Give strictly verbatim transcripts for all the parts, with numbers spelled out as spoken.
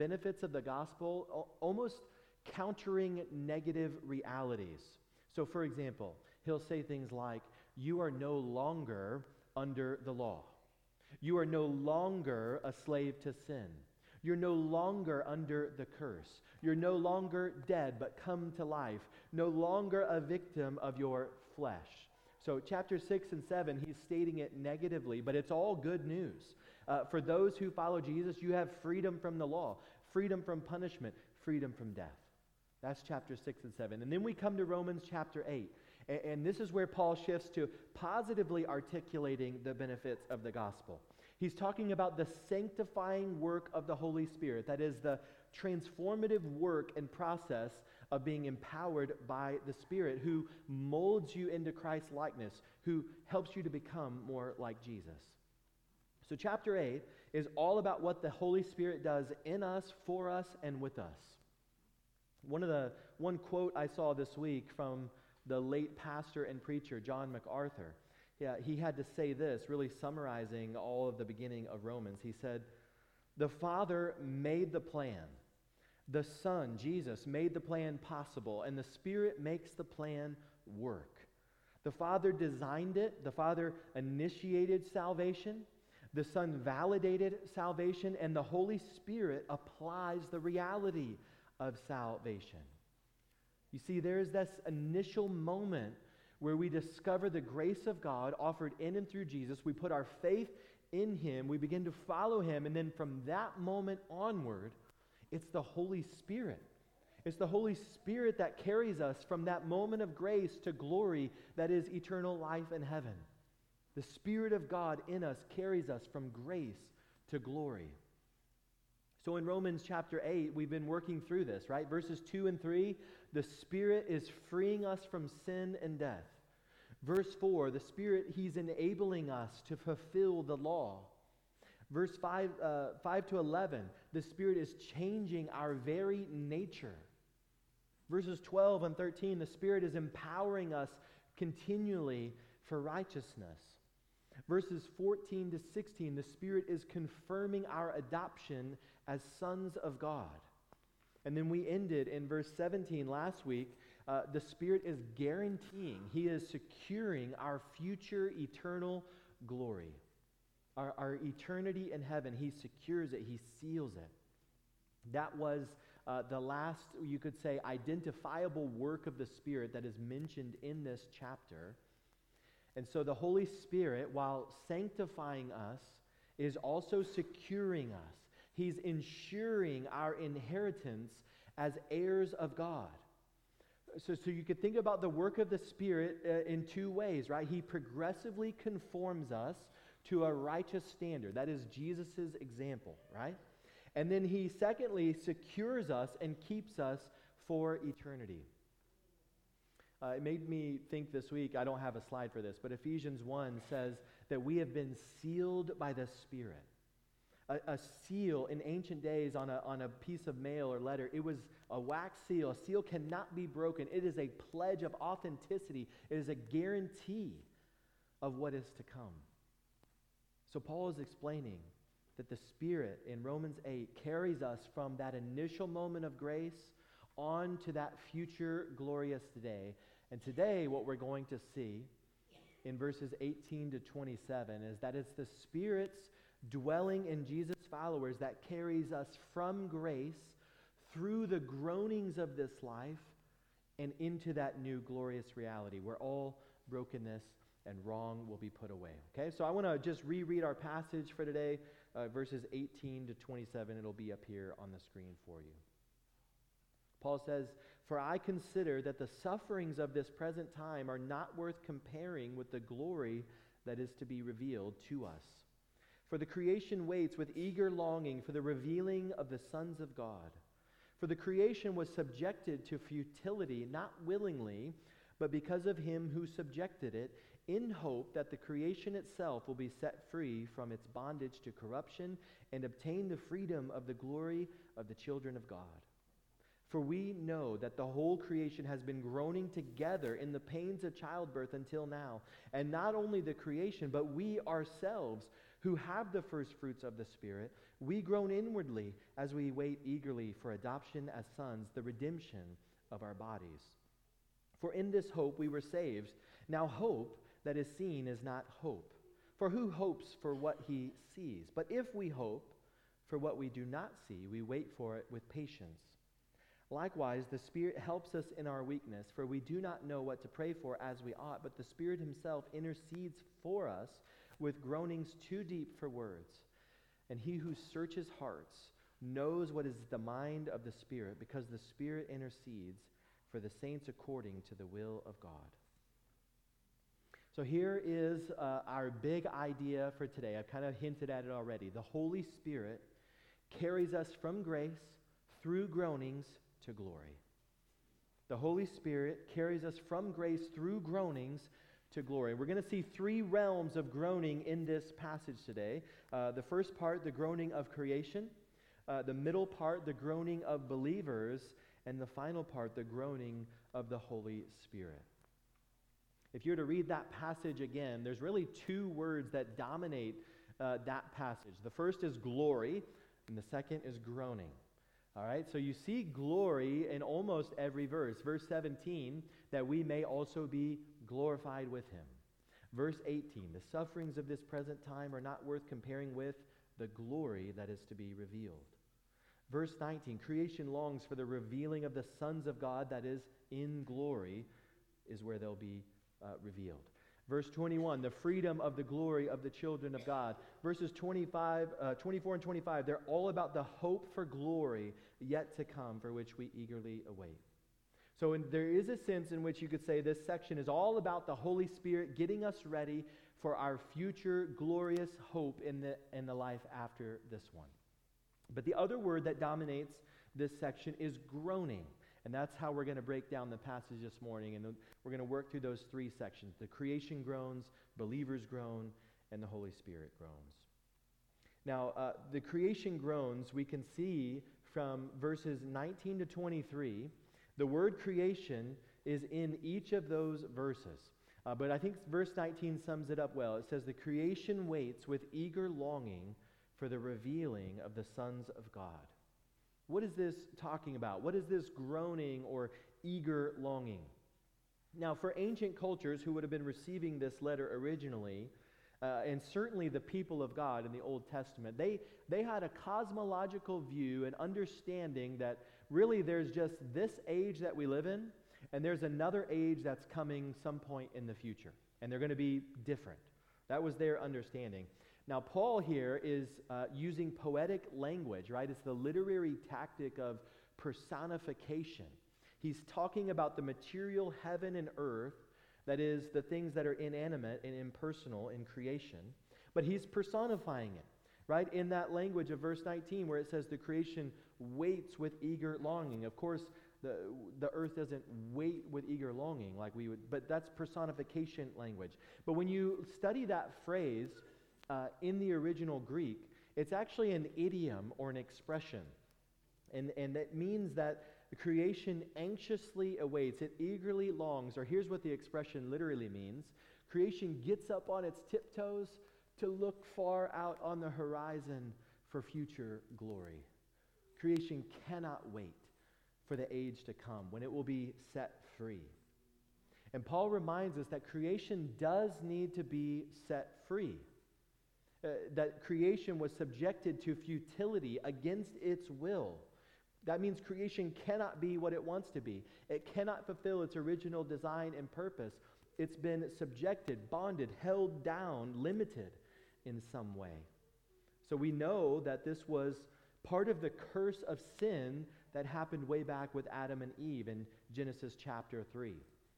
benefits of the gospel, al- almost countering negative realities. So, for example, he'll say things like, you are no longer under the law. You are no longer a slave to sin. You're no longer under the curse. You're no longer dead, but come to life. No longer a victim of your flesh. So chapter six and seven, he's stating it negatively, but it's all good news. Uh, for those who follow Jesus, you have freedom from the law, freedom from punishment, freedom from death. That's chapter six and seven. And then we come to Romans chapter eight. And, and this is where Paul shifts to positively articulating the benefits of the gospel. He's talking about the sanctifying work of the Holy Spirit. That is the transformative work and process of being empowered by the Spirit, who molds you into Christ's likeness, who helps you to become more like Jesus. So chapter eight is all about what the Holy Spirit does in us, for us, and with us. One of the one quote I saw this week from the late pastor and preacher John MacArthur, yeah, he had to say this, really summarizing all of the beginning of Romans. He said, "The Father made the plan. The Son, Jesus, made the plan possible, and the Spirit makes the plan work. The Father designed it. The Father initiated salvation. The Son validated salvation, and the Holy Spirit applies the reality of salvation." You see, there's this initial moment where we discover the grace of God offered in and through Jesus. We put our faith in Him. We begin to follow Him. And then from that moment onward, it's the Holy Spirit. It's the Holy Spirit that carries us from that moment of grace to glory that is eternal life in heaven. The Spirit of God in us carries us from grace to glory. So in Romans chapter eight, we've been working through this, right? Verses two and three, the Spirit is freeing us from sin and death. Verse four, the Spirit, He's enabling us to fulfill the law. Verse five, uh, five to eleven, the Spirit is changing our very nature. Verses twelve and thirteen, the Spirit is empowering us continually for righteousness. Verses fourteen to sixteen, the Spirit is confirming our adoption as sons of God. And then we ended in verse seventeen last week. Uh, the Spirit is guaranteeing, He is securing our future eternal glory. Our, our eternity in heaven, He secures it, He seals it. That was uh, the last, you could say, identifiable work of the Spirit that is mentioned in this chapter. And so the Holy Spirit, while sanctifying us, is also securing us. He's ensuring our inheritance as heirs of God. So, so you could think about the work of the Spirit uh, in two ways, right? He progressively conforms us to a righteous standard. That is Jesus' example, right? And then He, secondly, secures us and keeps us for eternity. Uh, it made me think this week, I don't have a slide for this, but Ephesians one says that we have been sealed by the Spirit. A, a seal in ancient days on a, on a piece of mail or letter, it was a wax seal. A seal cannot be broken. It is a pledge of authenticity. It is a guarantee of what is to come. So Paul is explaining that the Spirit in Romans eight carries us from that initial moment of grace on to that future glorious day. And today what we're going to see in verses eighteen to twenty-seven is that it's the Spirit's dwelling in Jesus' followers that carries us from grace through the groanings of this life and into that new glorious reality where all brokenness and wrong will be put away. Okay, so I want to just reread our passage for today, uh, verses eighteen to twenty-seven. It'll be up here on the screen for you. Paul says, "For I consider that the sufferings of this present time are not worth comparing with the glory that is to be revealed to us. For the creation waits with eager longing for the revealing of the sons of God. For the creation was subjected to futility, not willingly, but because of Him who subjected it, in hope that the creation itself will be set free from its bondage to corruption and obtain the freedom of the glory of the children of God. For we know that the whole creation has been groaning together in the pains of childbirth until now. And not only the creation, but we ourselves, who have the first fruits of the Spirit, we groan inwardly as we wait eagerly for adoption as sons, the redemption of our bodies. For in this hope we were saved. Now hope that is seen is not hope. For who hopes for what he sees? But if we hope for what we do not see, we wait for it with patience. Likewise, the Spirit helps us in our weakness, for we do not know what to pray for as we ought, but the Spirit himself intercedes for us with groanings too deep for words. And he who searches hearts knows what is the mind of the Spirit, because the Spirit intercedes for the saints according to the will of God. So here is uh, our big idea for today. I've kind of hinted at it already. The Holy Spirit carries us from grace through groanings to glory. The Holy Spirit carries us from grace through groanings to glory. We're going to see three realms of groaning in this passage today. Uh, the first part, the groaning of creation. Uh, the middle part, the groaning of believers. And the final part, the groaning of the Holy Spirit. If you're to read that passage again, there's really two words that dominate uh, that passage. The first is glory, and the second is groaning. All right, so you see glory in almost every verse. Verse seventeen, that we may also be glorified with him. Verse eighteen, the sufferings of this present time are not worth comparing with the glory that is to be revealed. Verse nineteen, creation longs for the revealing of the sons of God, that is, in glory, is where they'll be uh, revealed. Verse twenty-one, the freedom of the glory of the children of God. Verses twenty-five, uh, twenty-four and twenty-five, they're all about the hope for glory yet to come, for which we eagerly await. So in, there is a sense in which you could say this section is all about the Holy Spirit getting us ready for our future glorious hope in the, in the life after this one. But the other word that dominates this section is groaning. And that's how we're going to break down the passage this morning. And we're going to work through those three sections. The creation groans, believers groan, and the Holy Spirit groans. Now, uh, the creation groans, we can see from verses nineteen to twenty-three. The word creation is in each of those verses. Uh, but I think verse nineteen sums it up well. It says, the creation waits with eager longing for the revealing of the sons of God. What is this talking about? What is this groaning or eager longing? Now, for ancient cultures who would have been receiving this letter originally, uh, and certainly the people of God in the Old Testament, they, they had a cosmological view and understanding that really there's just this age that we live in, and there's another age that's coming some point in the future, and they're going to be different. That was their understanding. Now, Paul here is uh, using poetic language, right? It's the literary tactic of personification. He's talking about the material heaven and earth, that is, the things that are inanimate and impersonal in creation, but he's personifying it, right? In that language of verse nineteen, where it says the creation waits with eager longing. Of course, the, the earth doesn't wait with eager longing like we would, but that's personification language. But when you study that phrase, Uh, in the original Greek, it's actually an idiom or an expression. And, and that means that the creation anxiously awaits, it eagerly longs, or here's what the expression literally means. Creation gets up on its tiptoes to look far out on the horizon for future glory. Creation cannot wait for the age to come when it will be set free. And Paul reminds us that creation does need to be set free. Uh, that creation was subjected to futility against its will. That means creation cannot be what it wants to be. It cannot fulfill its original design and purpose. It's been subjected, bonded, held down, limited in some way. So we know that this was part of the curse of sin that happened way back with Adam and Eve in Genesis chapter three.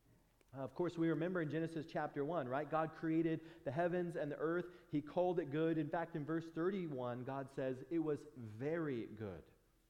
Uh, of course, we remember in Genesis chapter one, right? God created the heavens and the earth. He called it good. In fact, in verse thirty-one, God says it was very good.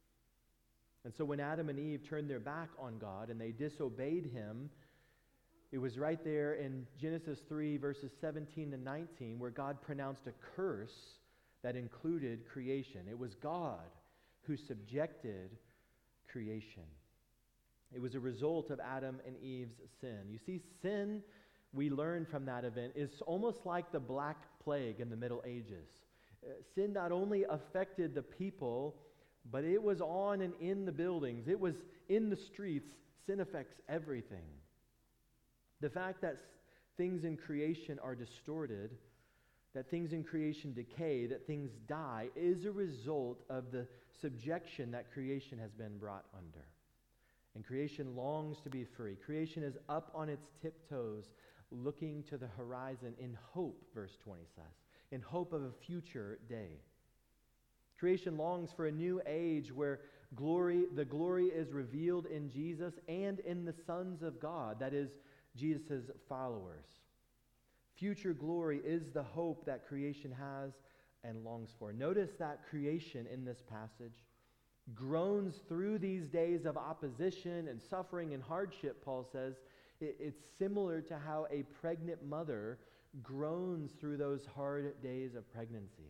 And so when Adam and Eve turned their back on God and they disobeyed him, it was right there in Genesis three, verses seventeen to nineteen, where God pronounced a curse that included creation. It was God who subjected creation. It was a result of Adam and Eve's sin. You see, sin, we learn from that event, is almost like the Black Plague in the Middle Ages. Uh, sin not only affected the people, but it was on and in the buildings. It was in the streets. Sin affects everything. The fact that s- things in creation are distorted, that things in creation decay, that things die, is a result of the subjection that creation has been brought under. And creation longs to be free. Creation is up on its tiptoes, looking to the horizon in hope, verse twenty says, in hope of a future day. Creation longs for a new age where glory, the glory is revealed in Jesus and in the sons of God, that is, Jesus' followers. Future glory is the hope that creation has and longs for. Notice that creation in this passage groans through these days of opposition and suffering and hardship, Paul says. It, it's similar to how a pregnant mother groans through those hard days of pregnancy.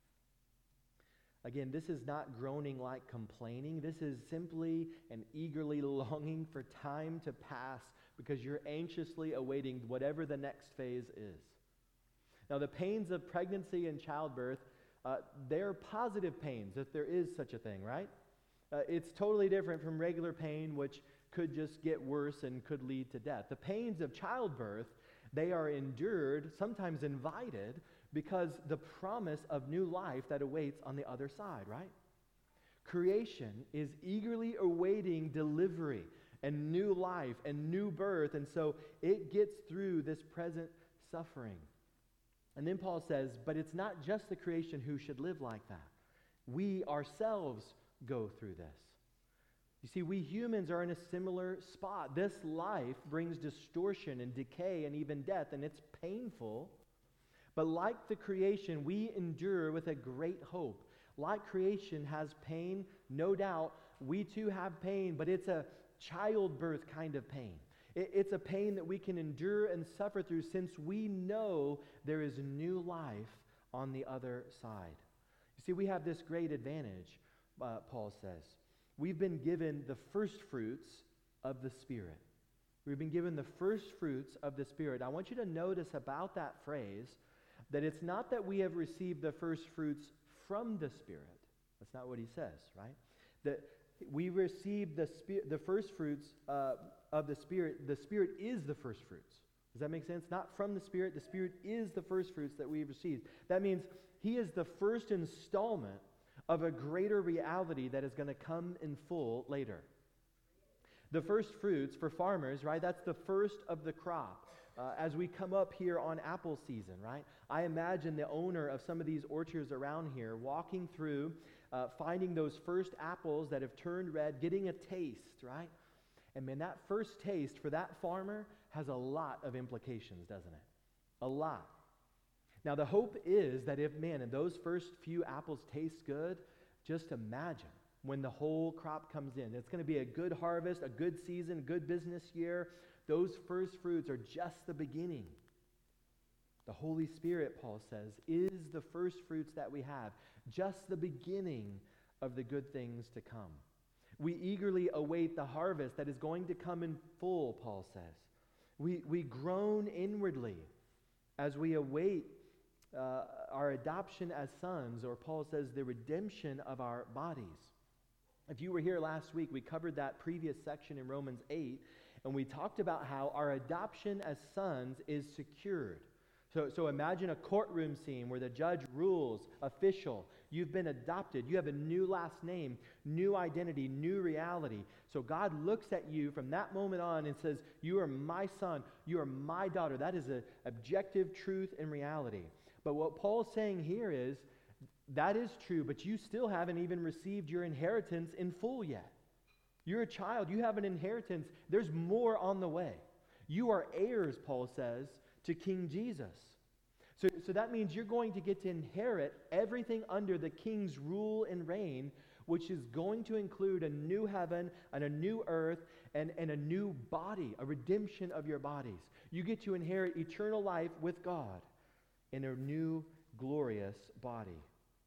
Again, this is not groaning like complaining. This is simply and eagerly longing for time to pass because you're anxiously awaiting whatever the next phase is. Now, the pains of pregnancy and childbirth, uh, they're positive pains, if there is such a thing, right? Uh, it's totally different from regular pain, which could just get worse and could lead to death. The pains of childbirth, they are endured, sometimes invited, because the promise of new life that awaits on the other side, right? Creation is eagerly awaiting delivery and new life and new birth, and so it gets through this present suffering. And then Paul says, but it's not just the creation who should live like that. We ourselves go through this. You see, we humans are in a similar spot. This life brings distortion and decay and even death, and it's painful. But like the creation, we endure with a great hope. Like creation has pain, no doubt, we too have pain, but it's a childbirth kind of pain. It, it's a pain that we can endure and suffer through since we know there is new life on the other side. You see, we have this great advantage, uh, Paul says. We've been given the first fruits of the Spirit. We've been given the first fruits of the Spirit. I want you to notice about that phrase that it's not that we have received the first fruits from the Spirit. That's not what he says, right? That we receive the Spirit, the first fruits uh, of the Spirit. The Spirit is the first fruits. Does that make sense? Not from the Spirit. The Spirit is the first fruits that we've received. That means he is the first installment of a greater reality that is going to come in full later. The first fruits for farmers, right? That's the first of the crop. Uh, as we come up here on apple season, right? I imagine the owner of some of these orchards around here walking through, uh, finding those first apples that have turned red, getting a taste, right? And man, that first taste for that farmer has a lot of implications, doesn't it? A lot. Now, the hope is that if, man, and those first few apples taste good, just imagine when the whole crop comes in. It's going to be a good harvest, a good season, a good business year. Those first fruits are just the beginning. The Holy Spirit, Paul says, is the first fruits that we have, just the beginning of the good things to come. We eagerly await the harvest that is going to come in full, Paul says. We, we groan inwardly as we await uh, our adoption as sons, or Paul says the redemption of our bodies. If you were here last week, we covered that previous section in Romans eight, and we talked about how our adoption as sons is secured. So, so imagine a courtroom scene where the judge rules, official. You've been adopted. You have a new last name, new identity, new reality. So God looks at you from that moment on and says, you are my son. You are my daughter. That is an objective truth and reality. But what Paul's saying here is, that is true, but you still haven't even received your inheritance in full yet. You're a child. You have an inheritance. There's more on the way. You are heirs, Paul says, to King Jesus. So, so that means you're going to get to inherit everything under the King's rule and reign, which is going to include a new heaven and a new earth and, and a new body, a redemption of your bodies. You get to inherit eternal life with God in a new glorious body.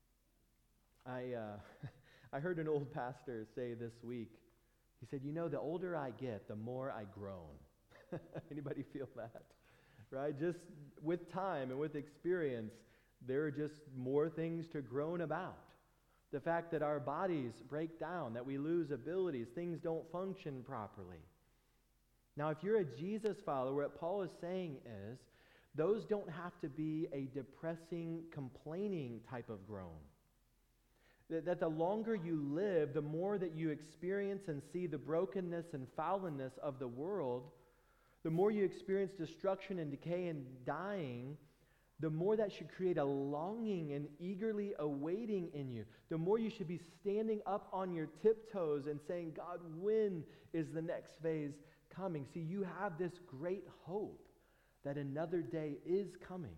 I uh, I heard an old pastor say this week, he said, you know, the older I get, the more I groan. Anybody feel that? Right? Just with time and with experience, there are just more things to groan about. The fact that our bodies break down, that we lose abilities, things don't function properly. Now, if you're a Jesus follower, what Paul is saying is, those don't have to be a depressing, complaining type of groan. That, that the longer you live, the more that you experience and see the brokenness and foulness of the world, the more you experience destruction and decay and dying, the more that should create a longing and eagerly awaiting in you. The more you should be standing up on your tiptoes and saying, God, when is the next phase coming? See, you have this great hope that another day is coming.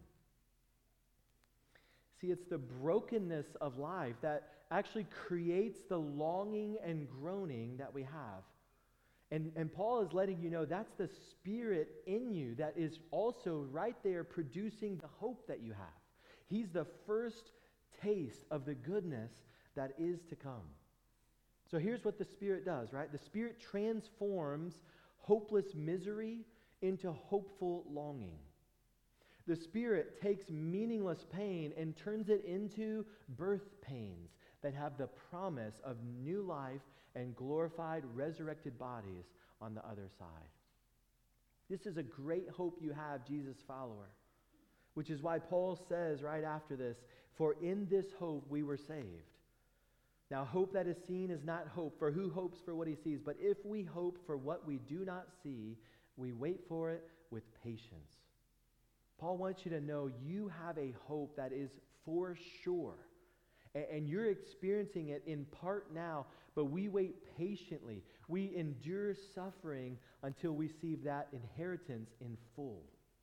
See, it's the brokenness of life that actually creates the longing and groaning that we have. And, and Paul is letting you know that's the Spirit in you that is also right there producing the hope that you have. He's the first taste of the goodness that is to come. So here's what the Spirit does, right? The Spirit transforms hopeless misery into hopeful longing. The Spirit takes meaningless pain and turns it into birth pains that have the promise of new life and glorified, resurrected bodies on the other side. This is a great hope you have, Jesus follower, which is why Paul says right after this, for in this hope we were saved. Now, hope that is seen is not hope, for who hopes for what he sees? But if we hope for what we do not see, we wait for it with patience. Paul wants you to know you have a hope that is for sure. And you're experiencing it in part now, but we wait patiently. We endure suffering until we see that inheritance in full.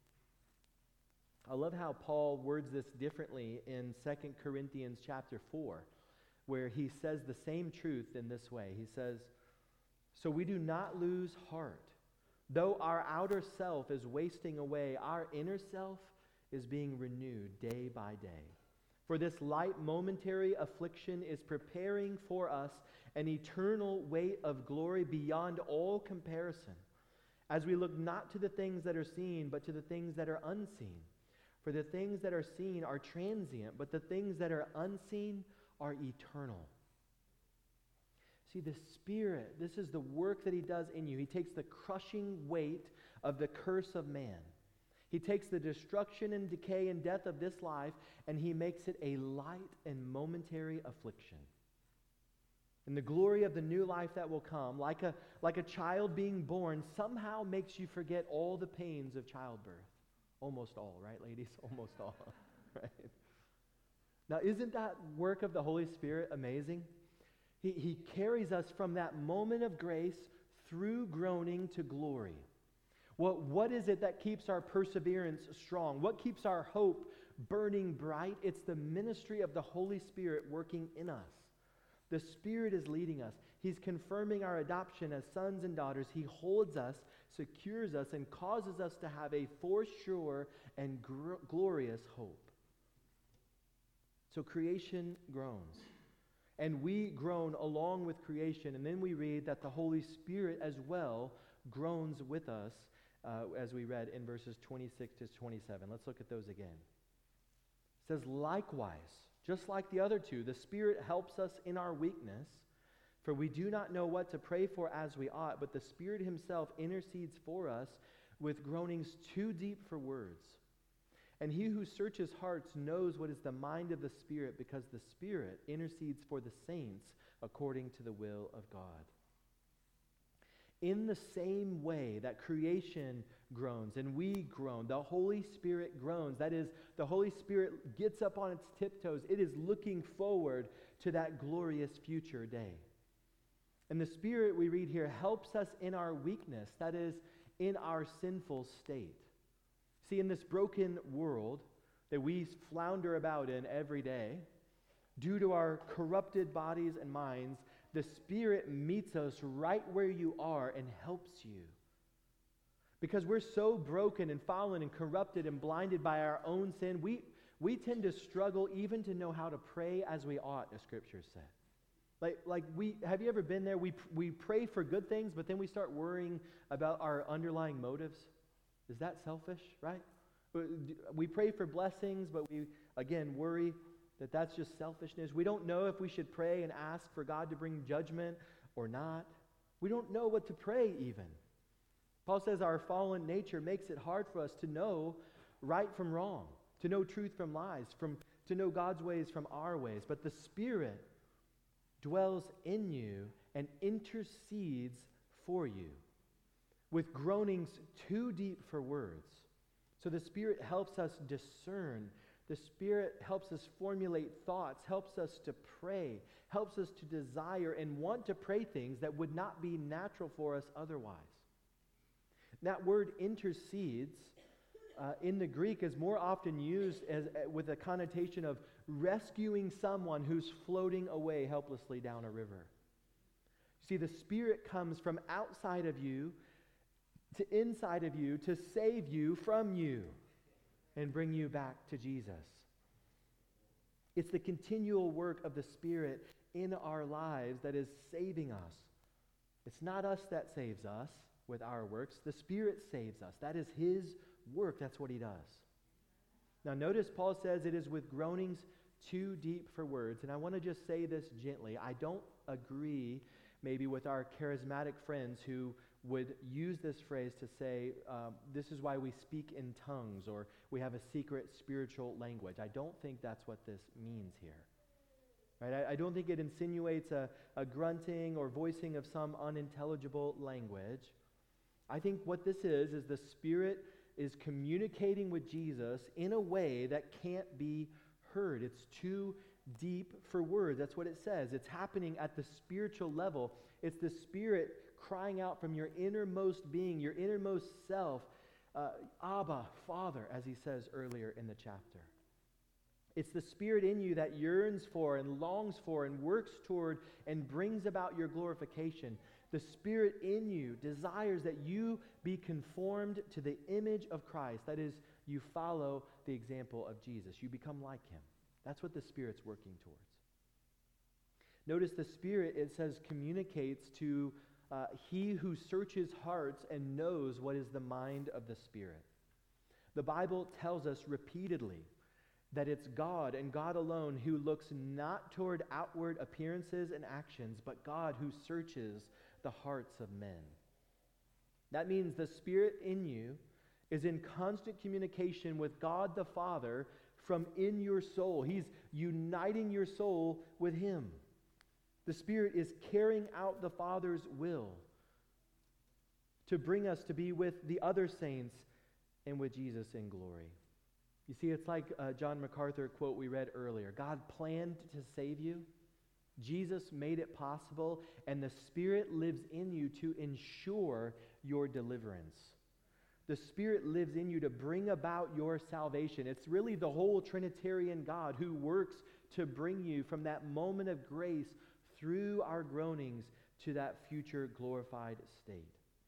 I love how Paul words this differently in Second Corinthians chapter four, where he says the same truth in this way. He says, so we do not lose heart. Though our outer self is wasting away, our inner self is being renewed day by day. For this light momentary affliction is preparing for us an eternal weight of glory beyond all comparison, as we look not to the things that are seen, but to the things that are unseen. For the things that are seen are transient, but the things that are unseen are eternal. See, the Spirit, this is the work that he does in you. He takes the crushing weight of the curse of man. He takes the destruction and decay and death of this life, and he makes it a light and momentary affliction. And the glory of the new life that will come, like a, like a child being born, somehow makes you forget all the pains of childbirth. Almost all, right, ladies? Almost all, right? Now, isn't that work of the Holy Spirit amazing? He, he carries us from that moment of grace through groaning to glory. What, what is it that keeps our perseverance strong? What keeps our hope burning bright? It's the ministry of the Holy Spirit working in us. The Spirit is leading us. He's confirming our adoption as sons and daughters. He holds us, secures us, and causes us to have a for sure and gr- glorious hope. So creation groans. And we groan along with creation. And then we read that the Holy Spirit as well groans with us, uh, as we read in verses twenty-six to twenty-seven. Let's look at those again. It says, likewise, just like the other two, the Spirit helps us in our weakness, for we do not know what to pray for as we ought, but the Spirit himself intercedes for us with groanings too deep for words. And he who searches hearts knows what is the mind of the Spirit, because the Spirit intercedes for the saints according to the will of God. In the same way that creation groans and we groan, the Holy Spirit groans. That is, the Holy Spirit gets up on its tiptoes. It is looking forward to that glorious future day. And the Spirit, we read here, helps us in our weakness, that is, in our sinful state. See, in this broken world that we flounder about in every day, due to our corrupted bodies and minds, the Spirit meets us right where you are and helps you. Because we're so broken and fallen and corrupted and blinded by our own sin, we, we tend to struggle even to know how to pray as we ought, as Scripture said. Like, like we, have you ever been there? We, we pray for good things, but then we start worrying about our underlying motives. Is that selfish, right? We pray for blessings, but we again, worry that that's just selfishness. We don't know if we should pray and ask for God to bring judgment or not. We don't know what to pray even. Paul says our fallen nature makes it hard for us to know right from wrong, to know truth from lies, from to know God's ways from our ways. But the Spirit dwells in you and intercedes for you with groanings too deep for words. So the Spirit helps us discern. The Spirit helps us formulate thoughts, helps us to pray, helps us to desire and want to pray things that would not be natural for us otherwise. That word intercedes uh, in the Greek is more often used as, uh, with a connotation of rescuing someone who's floating away helplessly down a river. See, the Spirit comes from outside of you to inside of you to save you from you and bring you back to Jesus. It's the continual work of the Spirit in our lives that is saving us. It's not us that saves us with our works. The Spirit saves us. That is His work. That's what He does. Now notice Paul says it is with groanings too deep for words. And I want to just say this gently. I don't agree maybe with our charismatic friends who would use this phrase to say, um, this is why we speak in tongues, or we have a secret spiritual language. I don't think that's what this means here. Right? I, I don't think it insinuates a, a grunting or voicing of some unintelligible language. I think what this is, is the Spirit is communicating with Jesus in a way that can't be heard. It's too deep for words. That's what it says. It's happening at the spiritual level. It's the Spirit crying out from your innermost being, your innermost self, uh, Abba, Father, as he says earlier in the chapter. It's the Spirit in you that yearns for and longs for and works toward and brings about your glorification. The Spirit in you desires that you be conformed to the image of Christ. That is, you follow the example of Jesus. You become like Him. That's what the Spirit's working towards. Notice the Spirit, it says, communicates to uh, He who searches hearts and knows what is the mind of the Spirit. The Bible tells us repeatedly that it's God and God alone who looks not toward outward appearances and actions, but God who searches the hearts of men. That means the Spirit in you is in constant communication with God the Father from in your soul. He's uniting your soul with Him. The Spirit is carrying out the Father's will to bring us to be with the other saints and with Jesus in glory. You see, it's like uh, John MacArthur quote we read earlier. God planned to save you. Jesus made it possible, and the Spirit lives in you to ensure your deliverance. The Spirit lives in you to bring about your salvation. It's really the whole Trinitarian God who works to bring you from that moment of grace through our groanings to that future glorified state.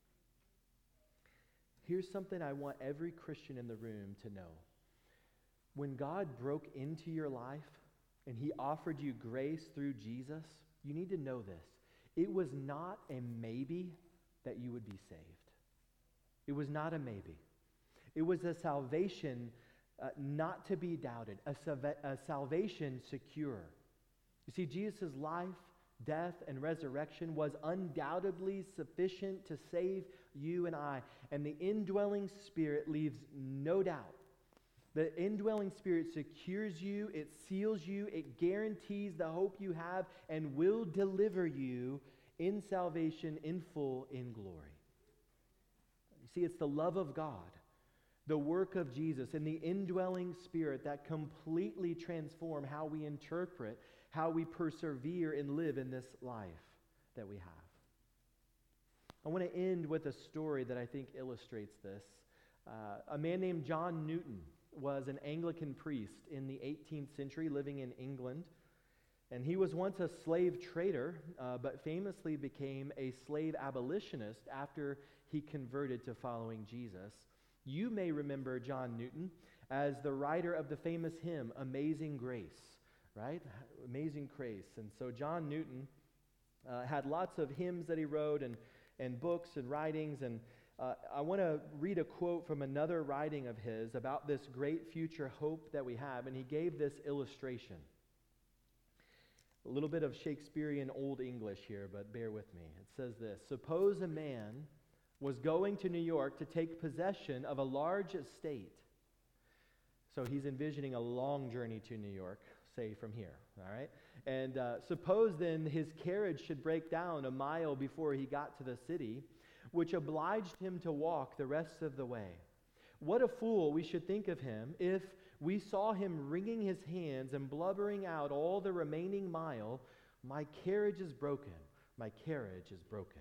Here's something I want every Christian in the room to know. When God broke into your life and He offered you grace through Jesus, you need to know this. It was not a maybe that you would be saved. It was not a maybe. It was a salvation uh, not to be doubted, a, salva- a salvation secure. You see, Jesus' life, death, and resurrection was undoubtedly sufficient to save you and I. And the indwelling Spirit leaves no doubt. The indwelling Spirit secures you, it seals you, it guarantees the hope you have, and will deliver you in salvation in full in glory. You see, it's the love of God, the work of Jesus, and the indwelling Spirit that completely transform how we interpret, how we persevere and live in this life that we have. I want to end with a story that I think illustrates this. Uh, a man named John Newton was an Anglican priest in the eighteenth century living in England. And he was once a slave trader, uh, but famously became a slave abolitionist after he converted to following Jesus. You may remember John Newton as the writer of the famous hymn, Amazing Grace, right? Amazing Grace. And so John Newton uh, had lots of hymns that he wrote and, and books and writings, and Uh, I want to read a quote from another writing of his about this great future hope that we have, and he gave this illustration. A little bit of Shakespearean Old English here, but bear with me. It says this: suppose a man was going to New York to take possession of a large estate. So he's envisioning a long journey to New York, say from here, all right? And uh, suppose then his carriage should break down a mile before he got to the city, which obliged him to walk the rest of the way. What a fool we should think of him if we saw him wringing his hands and blubbering out all the remaining mile, "My carriage is broken, my carriage is broken."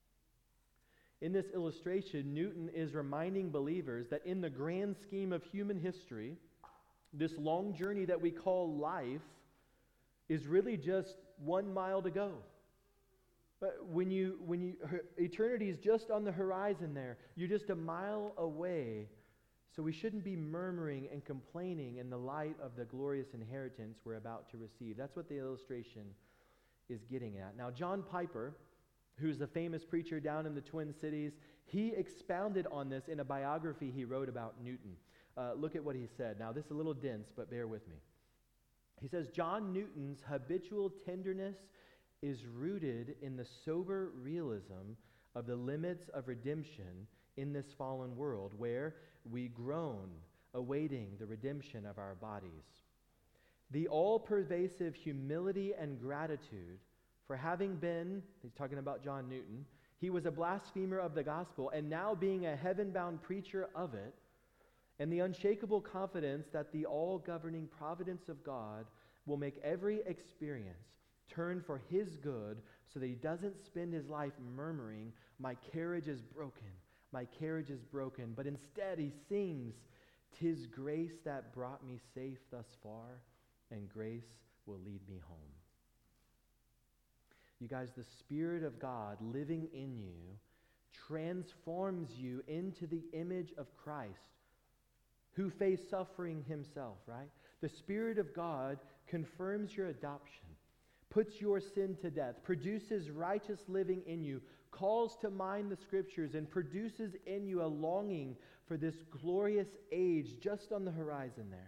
In this illustration, Newton is reminding believers that in the grand scheme of human history, this long journey that we call life is really just one mile to go. But when you, when you, eternity is just on the horizon there. You're just a mile away. So we shouldn't be murmuring and complaining in the light of the glorious inheritance we're about to receive. That's what the illustration is getting at. Now, John Piper, who's a famous preacher down in the Twin Cities, he expounded on this in a biography he wrote about Newton. Uh, look at what he said. Now, this is a little dense, but bear with me. He says, John Newton's habitual tenderness is rooted in the sober realism of the limits of redemption in this fallen world, where we groan, awaiting the redemption of our bodies. The all-pervasive humility and gratitude for having been, he's talking about John Newton, he was a blasphemer of the gospel, and now being a heaven-bound preacher of it, and the unshakable confidence that the all-governing providence of God will make every experience turn for his good, so that he doesn't spend his life murmuring, "My carriage is broken, my carriage is broken," but instead he sings, "'Tis grace that brought me safe thus far, and grace will lead me home." You guys, the Spirit of God living in you transforms you into the image of Christ, who faced suffering himself, right? The Spirit of God confirms your adoption, puts your sin to death, produces righteous living in you, calls to mind the Scriptures, and produces in you a longing for this glorious age just on the horizon there.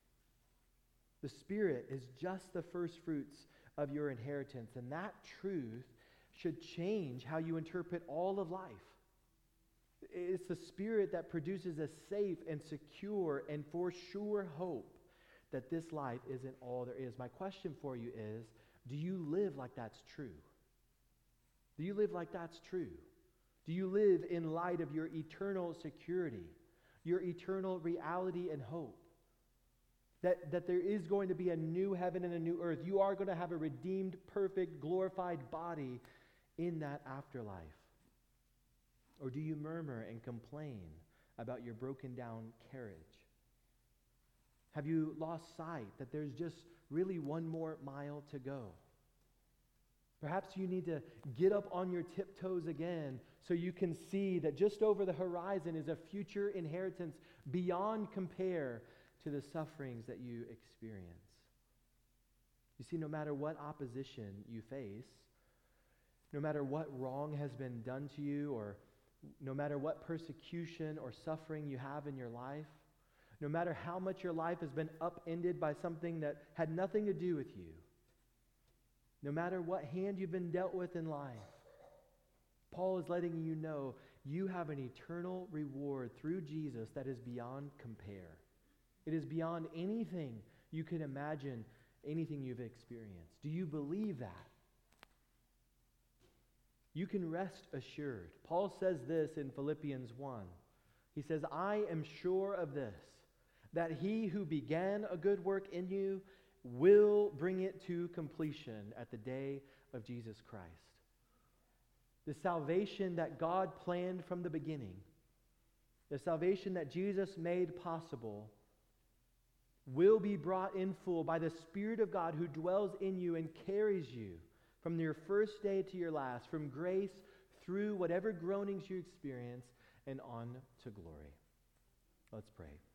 The Spirit is just the first fruits of your inheritance, and that truth should change how you interpret all of life. It's the Spirit that produces a safe and secure and for sure hope that this life isn't all there is. My question for you is, do you live like that's true? Do you live like that's true? Do you live in light of your eternal security, your eternal reality and hope? That, that there is going to be a new heaven and a new earth. You are going to have a redeemed, perfect, glorified body in that afterlife. Or do you murmur and complain about your broken down carriage? Have you lost sight that there's just really one more mile to go? Perhaps you need to get up on your tiptoes again so you can see that just over the horizon is a future inheritance beyond compare to the sufferings that you experience. You see, no matter what opposition you face, no matter what wrong has been done to you, or no matter what persecution or suffering you have in your life, no matter how much your life has been upended by something that had nothing to do with you, no matter what hand you've been dealt with in life, Paul is letting you know you have an eternal reward through Jesus that is beyond compare. It is beyond anything you can imagine, anything you've experienced. Do you believe that? You can rest assured. Paul says this in Philippians one. He says, "I am sure of this, that he who began a good work in you will bring it to completion at the day of Jesus Christ." The salvation that God planned from the beginning, the salvation that Jesus made possible, will be brought in full by the Spirit of God who dwells in you and carries you from your first day to your last, from grace through whatever groanings you experience and on to glory. Let's pray.